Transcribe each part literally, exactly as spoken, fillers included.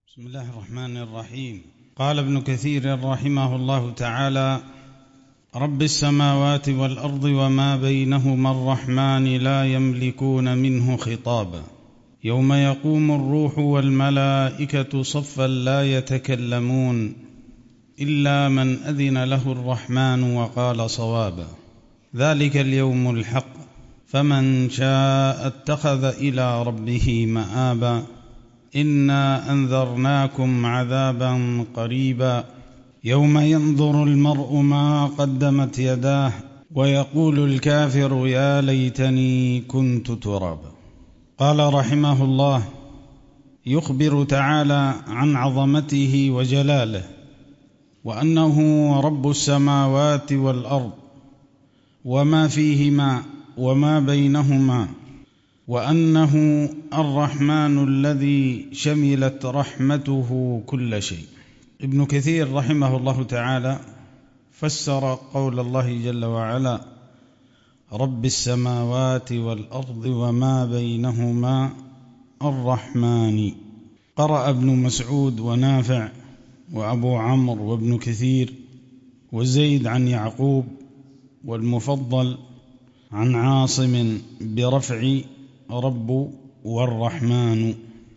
بسم الله الرحمن الرحيم. قال ابن كثير رحمه الله تعالى: رب السماوات والأرض وما بينهما الرحمن لا يملكون منه خطابا يوم يقوم الروح والملائكة صفا لا يتكلمون إلا من أذن له الرحمن وقال صوابا ذلك اليوم الحق فمن شاء اتخذ إلى ربه مآبا إنا أنذرناكم عذابا قريبا يوم ينظر المرء ما قدمت يداه ويقول الكافر يا ليتني كنت ترابا. قال رحمه الله: يخبر تعالى عن عظمته وجلاله وأنه رب السماوات والأرض وما فيهما وما بينهما، وأنه الرحمن الذي شملت رحمته كل شيء. ابن كثير رحمه الله تعالى فسر قول الله جل وعلا: رب السماوات والأرض وما بينهما الرحمن. قرأ ابن مسعود ونافع وأبو عمرو وابن كثير وزيد عن يعقوب والمفضل عن عاصم برفع رب والرحمن.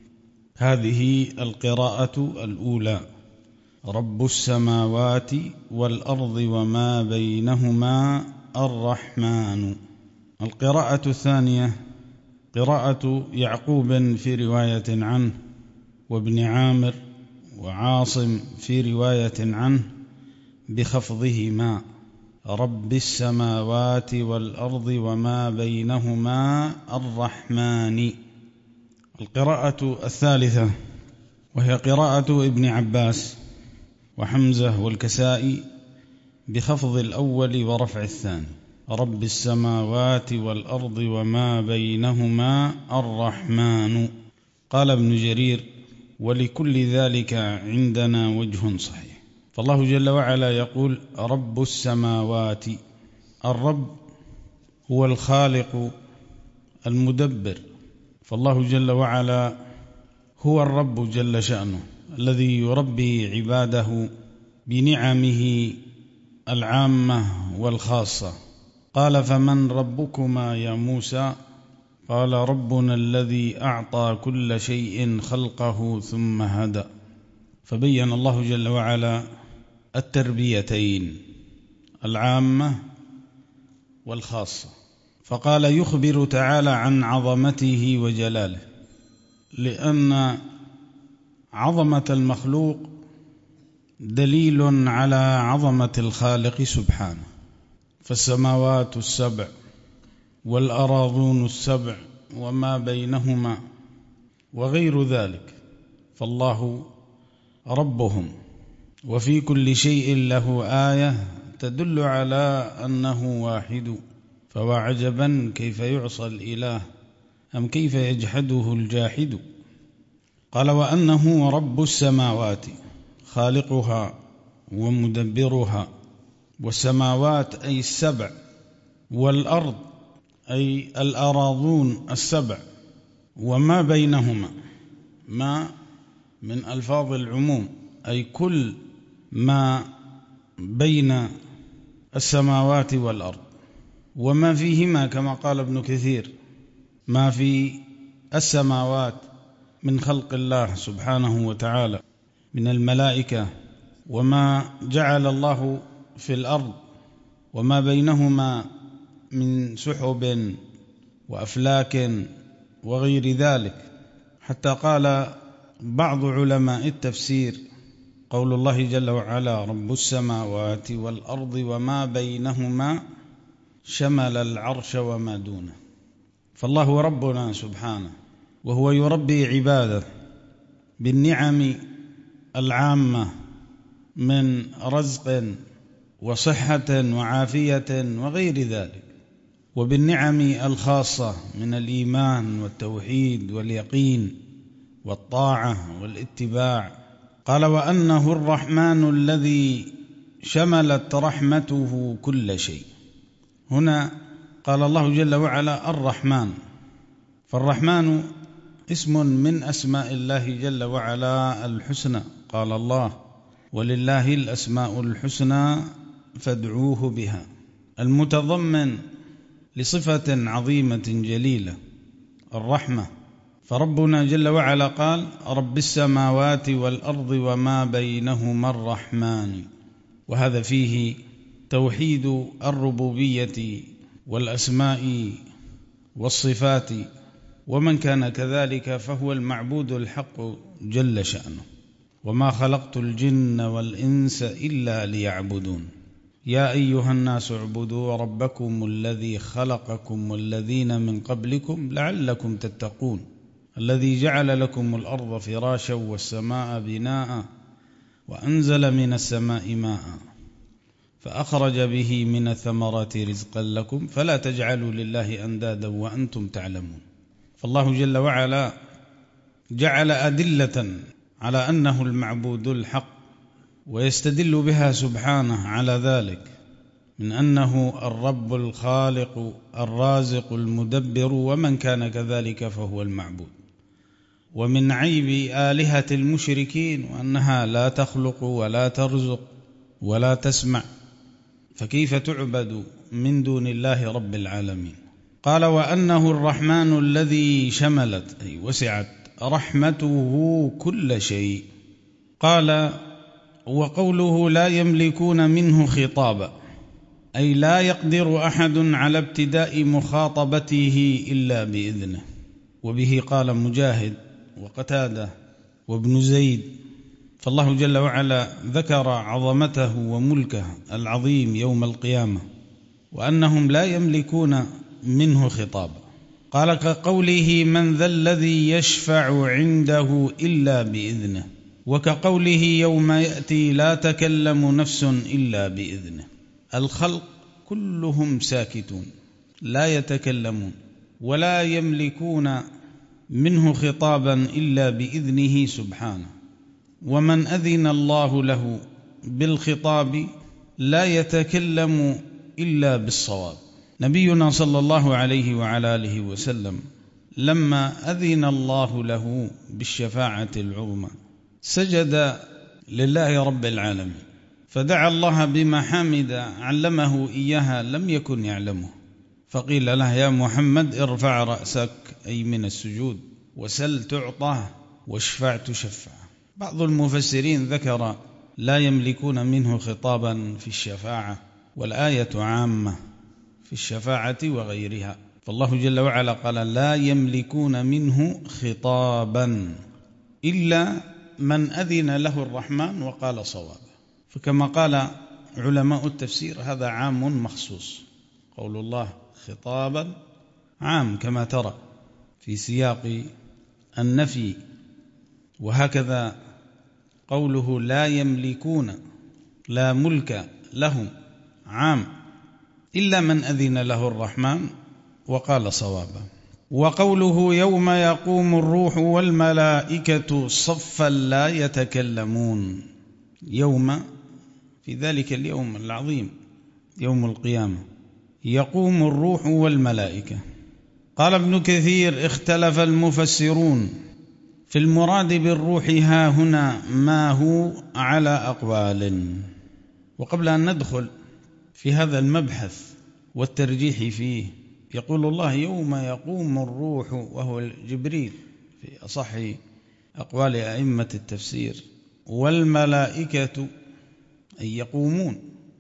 هذه القراءة الأولى: رب السماوات والأرض وما بينهما الرحمن. القراءة الثانية قراءة يعقوب في رواية عنه وابن عامر وعاصم في رواية عنه بخفضهما: رب السماوات والأرض وما بينهما الرحمن. القراءة الثالثة وهي قراءة ابن عباس وحمزة والكسائي بخفض الأول ورفع الثاني: رب السماوات والأرض وما بينهما الرحمن. قال ابن جرير: ولكل ذلك عندنا وجه صحيح. فالله جل وعلا يقول: رب السماوات. الرب هو الخالق المدبر، فالله جل وعلا هو الرب جل شأنه الذي يربي عباده بنعمه العامة والخاصة. قال: فمن ربكما يا موسى؟ قال: ربنا الذي أعطى كل شيء خلقه ثم هدى. فبين الله جل وعلا التربيتين العامة والخاصة، فقال: يخبر تعالى عن عظمته وجلاله، لأن عظمة المخلوق دليل على عظمة الخالق سبحانه. فالسماوات السبع والأراضون السبع وما بينهما وغير ذلك فالله ربهم، وفي كل شيء له آية تدل على أنه واحد. فوعجبا كيف يعصى الإله أم كيف يجحده الجاحد. قال: وأنه رب السماوات، خالقها ومدبرها، والسماوات أي السبع، والأرض أي الأراضون السبع، وما بينهما، ما من ألفاظ العموم أي كل ما بين السماوات والأرض، وما فيهما كما قال ابن كثير: ما في السماوات من خلق الله سبحانه وتعالى من الملائكة، وما جعل الله في الأرض، وما بينهما من سحب وأفلاك وغير ذلك. حتى قال بعض علماء التفسير: قول الله جل وعلا رب السماوات والأرض وما بينهما شمل العرش وما دونه. فالله ربنا سبحانه، وهو يربي عباده بالنعم العامة من رزق وصحة وعافية وغير ذلك، وبالنعم الخاصة من الإيمان والتوحيد واليقين والطاعة والاتباع. قال: وأنه الرحمن الذي شملت رحمته كل شيء. هنا قال الله جل وعلا الرحمن، فالرحمن اسم من أسماء الله جل وعلا الحسنى، قال الله: ولله الأسماء الحسنى فادعوه بها، المتضمن لصفة عظيمة جليلة الرحمة. فربنا جل وعلا قال: رب السماوات والأرض وما بينهما الرحمن. وهذا فيه توحيد الربوبية والأسماء والصفات، ومن كان كذلك فهو المعبود الحق جل شأنه. وما خلقت الجن والإنس إلا ليعبدون. يا أيها الناس اعبدوا ربكم الذي خلقكم والذين من قبلكم لعلكم تتقون، الذي جعل لكم الأرض فراشا والسماء بناء وأنزل من السماء ماء فأخرج به من الثمرات رزقا لكم فلا تجعلوا لله أندادا وأنتم تعلمون. فالله جل وعلا جعل أدلة على أنه المعبود الحق، ويستدل بها سبحانه على ذلك، من أنه الرب الخالق الرازق المدبر، ومن كان كذلك فهو المعبود. ومن عيب آلهة المشركين وأنها لا تخلق ولا ترزق ولا تسمع، فكيف تعبد من دون الله رب العالمين؟ قال: وأنه الرحمن الذي شملت أي وسعت رحمته كل شيء. قال: وقوله لا يملكون منه خطابا، أي لا يقدر أحد على ابتداء مخاطبته إلا بإذنه. وبه قال مجاهد وقتادة وابن زيد. فالله جل وعلا ذكر عظمته وملكه العظيم يوم القيامة، وأنهم لا يملكون منه خطابا. قال: كقوله من ذا الذي يشفع عنده إلا بإذنه، وكقوله يوم يأتي لا تكلم نفس إلا بإذنه. الخلق كلهم ساكتون لا يتكلمون ولا يملكون منه خطابا إلا بإذنه سبحانه. ومن أذن الله له بالخطاب لا يتكلم إلا بالصواب. نبينا صلى الله عليه وعلى آله وسلم لما أذن الله له بالشفاعة العظمى سجد لله رب العالمين، فدعا الله بمحامد علمه إياها لم يكن يعلمه، فقيل له: يا محمد ارفع رأسك أي من السجود، وسل تعطى، واشفع تشفع. بعض المفسرين ذكر لا يملكون منه خطابا في الشفاعة، والآية عامة في الشفاعة وغيرها. فالله جل وعلا قال: لا يملكون منه خطابا إلا من أذن له الرحمن وقال صوابا. فكما قال علماء التفسير هذا عام مخصوص، قول الله خطابا عام كما ترى في سياق النفي، وهكذا قوله لا يملكون لا ملك لهم عام إلا من أذن له الرحمن وقال صوابا. وقوله يوم يقوم الروح والملائكة صفا لا يتكلمون، يوم في ذلك اليوم العظيم يوم القيامة يقوم الروح والملائكة. قال ابن كثير: اختلف المفسرون في المراد بالروح ها هنا ما هو على أقوال. وقبل أن ندخل في هذا المبحث والترجيح فيه، يقول الله يوم يقوم الروح وهو جبريل في أصح أقوال أئمة التفسير، والملائكة أي يقومون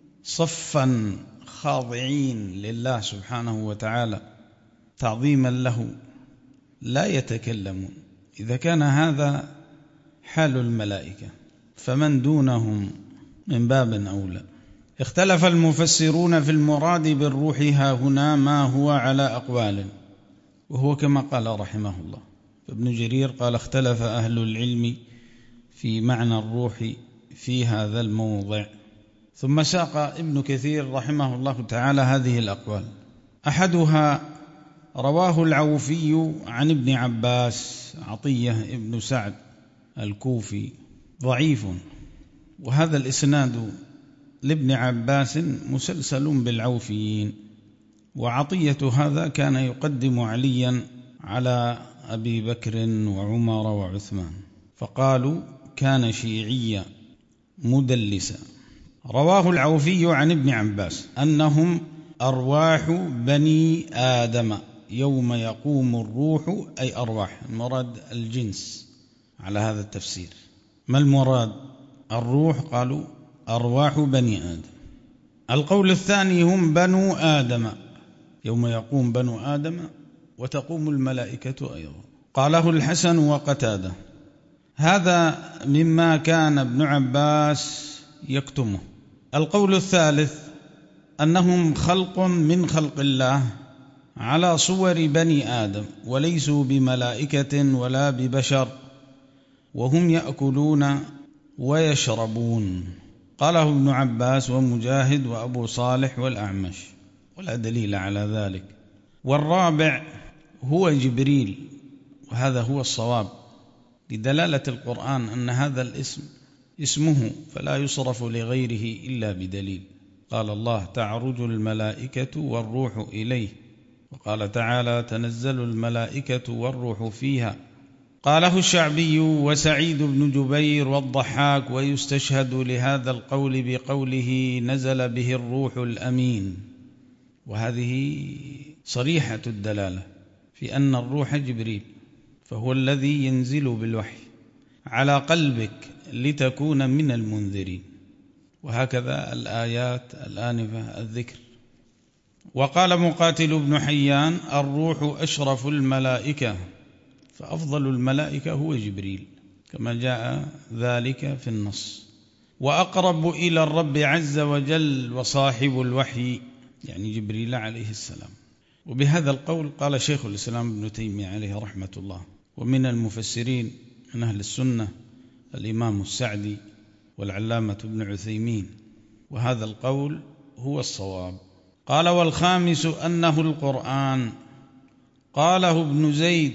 صفا خاضعين لله سبحانه وتعالى تعظيما له لا يتكلمون. إذا كان هذا حال الملائكة فمن دونهم من باب أولى. اختلف المفسرون في المراد بالروح ها هنا ما هو على أقوال، وهو كما قال رحمه الله. فابن جرير قال: اختلف أهل العلم في معنى الروح في هذا الموضع. ثم ساق ابن كثير رحمه الله تعالى هذه الأقوال. أحدها رواه العوفي عن ابن عباس عطية ابن سعد الكوفي ضعيف، وهذا الإسناد لابن عباس مسلسل بالعوفيين، وعطية هذا كان يقدم عليا على أبي بكر وعمر وعثمان، فقالوا كان شيعيا مدلسا. رواه العوفي عن ابن عباس أنهم أرواح بني آدم يوم يقوم الروح، أي أرواح، المراد الجنس على هذا التفسير. ما المراد الروح؟ قالوا أرواح بني آدم. القول الثاني هم بنو آدم، يوم يقوم بنو آدم وتقوم الملائكة أيضا. قاله الحسن وقتادة. هذا مما كان ابن عباس يكتمه. القول الثالث أنهم خلق من خلق الله على صور بني آدم، وليسوا بملائكة ولا ببشر، وهم يأكلون ويشربون. قاله ابن عباس ومجاهد وأبو صالح والأعمش، ولا دليل على ذلك. والرابع هو جبريل، وهذا هو الصواب لدلالة القرآن أن هذا الاسم اسمه، فلا يصرف لغيره إلا بدليل. قال الله تعرج الملائكة والروح إليه، وقال تعالى تنزل الملائكة والروح فيها. قاله الشعبي وسعيد بن جبير والضحاك، ويستشهد لهذا القول بقوله نزل به الروح الأمين، وهذه صريحة الدلالة في أن الروح جبريل، فهو الذي ينزل بالوحي على قلبك لتكون من المنذرين، وهكذا الآيات الآنفة الذكر. وقال مقاتل بن حيان الروح أشرف الملائكة، فأفضل الملائكة هو جبريل كما جاء ذلك في النص. وأقرب إلى الرب عز وجل وصاحب الوحي، يعني جبريل عليه السلام. وبهذا القول قال شيخ الإسلام ابن تيمية عليه رحمة الله، ومن المفسرين من أهل السنة الإمام السعدي والعلامة ابن عثيمين، وهذا القول هو الصواب. قال والخامس أنه القرآن. قاله ابن زيد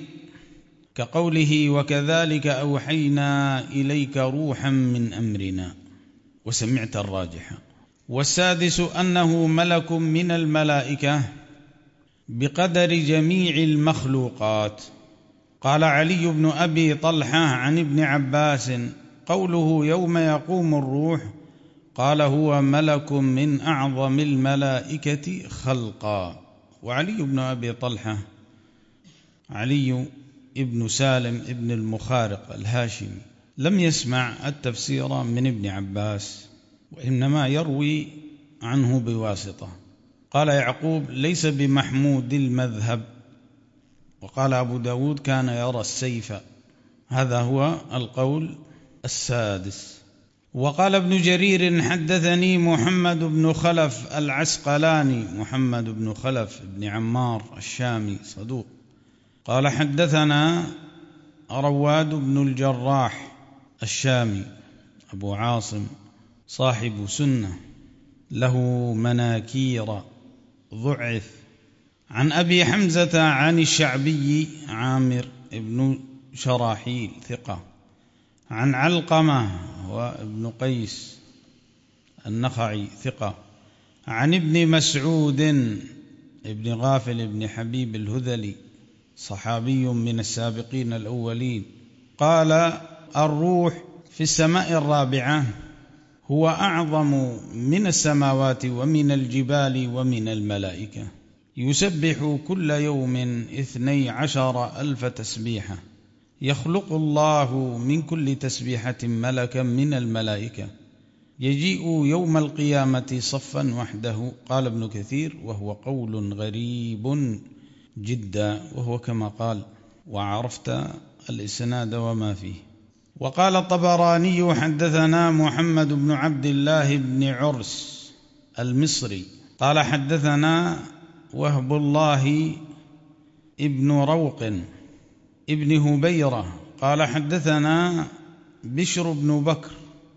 كقوله وكذلك أوحينا إليك روحا من أمرنا، وسمعت الراجحة. والسادس أنه ملك من الملائكة بقدر جميع المخلوقات. قال علي بن أبي طلحة عن ابن عباس قوله يوم يقوم الروح، قال هو ملك من أعظم الملائكة خلقا. وعلي بن أبي طلحة علي ابن سالم ابن المخارق الهاشمي لم يسمع التفسير من ابن عباس، وإنما يروي عنه بواسطة. قال يعقوب ليس بمحمود المذهب. وقال أبو داود كان يرى السيف. هذا هو القول السادس. وقال ابن جرير حدثني محمد بن خلف العسقلاني، محمد بن خلف بن عمار الشامي صدوق، قال حدثنا رواد بن الجراح الشامي أبو عاصم صاحب سنة له مناكير ضعف، عن أبي حمزة عن الشعبي عامر بن شراحيل ثقة، عن علقمة وابن قيس النخعي ثقة، عن ابن مسعود ابن غافل ابن حبيب الهذلي صحابي من السابقين الأولين، قال الروح في السماء الرابعة هو أعظم من السماوات ومن الجبال ومن الملائكة، يسبح كل يوم اثني عشر ألف تسبيحة، يخلق الله من كل تسبيحة ملكا من الملائكة، يجيء يوم القيامة صفا وحده. قال ابن كثير وهو قول غريب جدا، وهو كما قال، وعرفت الإسناد وما فيه. وقال الطبراني حدثنا محمد بن عبد الله بن عرس المصري قال حدثنا وهب الله ابن روق ابن هبيرة قال حدثنا بشر بن بكر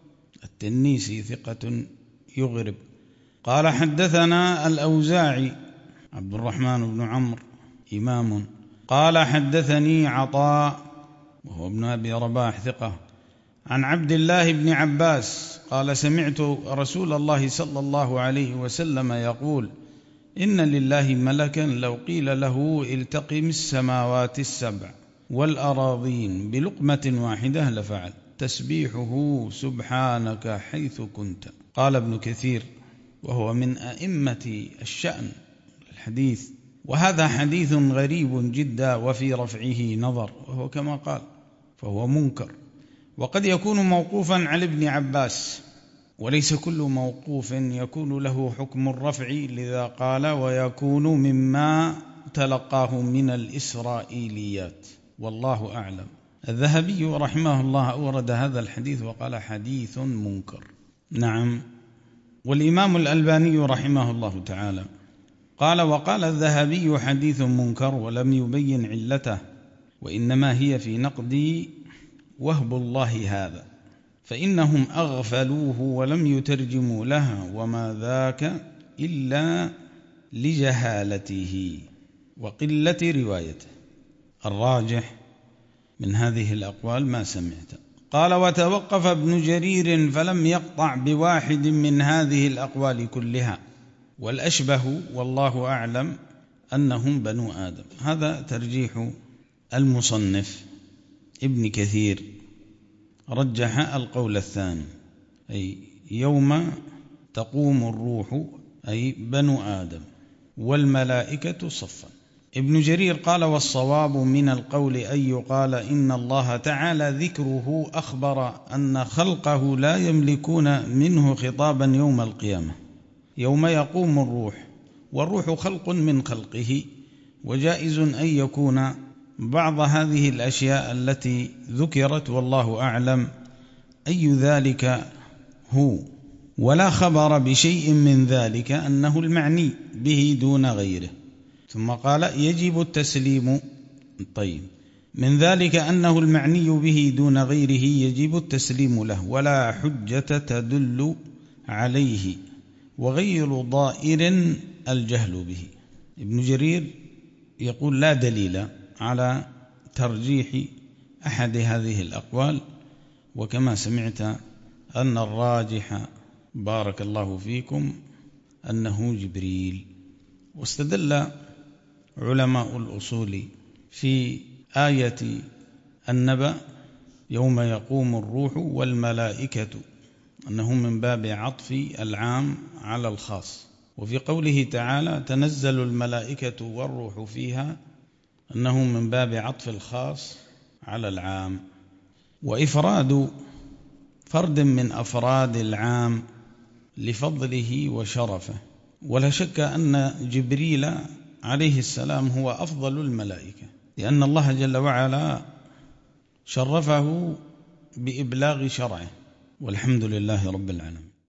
التنيسي ثقة يغرب، قال حدثنا الأوزاعي عبد الرحمن بن عمرو إمام، قال حدثني عطاء وهو ابن أبي رباح ثقة، عن عبد الله بن عباس قال سمعت رسول الله صلى الله عليه وسلم يقول إن لله ملكا لو قيل له التقم السماوات السبع والأراضين بلقمة واحدة لفعل تسبيحه سبحانك حيث كنت. قال ابن كثير وهو من أئمة الشأن الحديث: وهذا حديث غريب جدا وفي رفعه نظر، وهو كما قال فهو منكر، وقد يكون موقوفا على ابن عباس، وليس كل موقوف يكون له حكم الرفع، لذا قال ويكون مما تلقاه من الإسرائيليات، والله أعلم. الذهبي رحمه الله أورد هذا الحديث وقال حديث منكر. نعم. والإمام الألباني رحمه الله تعالى قال: وقال الذهبي حديث منكر، ولم يبين علته، وإنما هي في نقد وهب الله هذا، فإنهم أغفلوه ولم يترجموا لها، وما ذاك إلا لجهالته وقلة روايته. الراجح من هذه الأقوال ما سمعت. قال: وتوقف ابن جرير فلم يقطع بواحد من هذه الأقوال كلها، والأشبه والله أعلم أنهم بنو آدم. هذا ترجيح المصنف ابن كثير، رجح القول الثاني، أي يوم تقوم الروح، أي بنو آدم، والملائكة صفا. ابن جرير قال: والصواب من القول أن يقال إن الله تعالى ذكره أخبر أن خلقه لا يملكون منه خطابا يوم القيامة، يوم يقوم الروح، والروح خلق من خلقه، وجائز أن يكون بعض هذه الأشياء التي ذكرت، والله أعلم أي ذلك هو، ولا خبر بشيء من ذلك أنه المعني به دون غيره. ثم قال: يجب التسليم. طيب، من ذلك أنه المعني به دون غيره يجب التسليم له، ولا حجة تدل عليه، وغير ضائر الجهل به. ابن جرير يقول لا دليل على ترجيح أحد هذه الأقوال، وكما سمعت أن الراجح بارك الله فيكم أنه جبريل. واستدل علماء الأصول في آية النبأ يوم يقوم الروح والملائكة أنه من باب عطف العام على الخاص، وفي قوله تعالى تنزل الملائكة والروح فيها أنه من باب عطف الخاص على العام، وإفراد فرد من أفراد العام لفضله وشرفه. ولا شك أن جبريل عليه السلام هو أفضل الملائكة، لأن الله جل وعلا شرفه بإبلاغ شرعه، والحمد لله رب العالمين.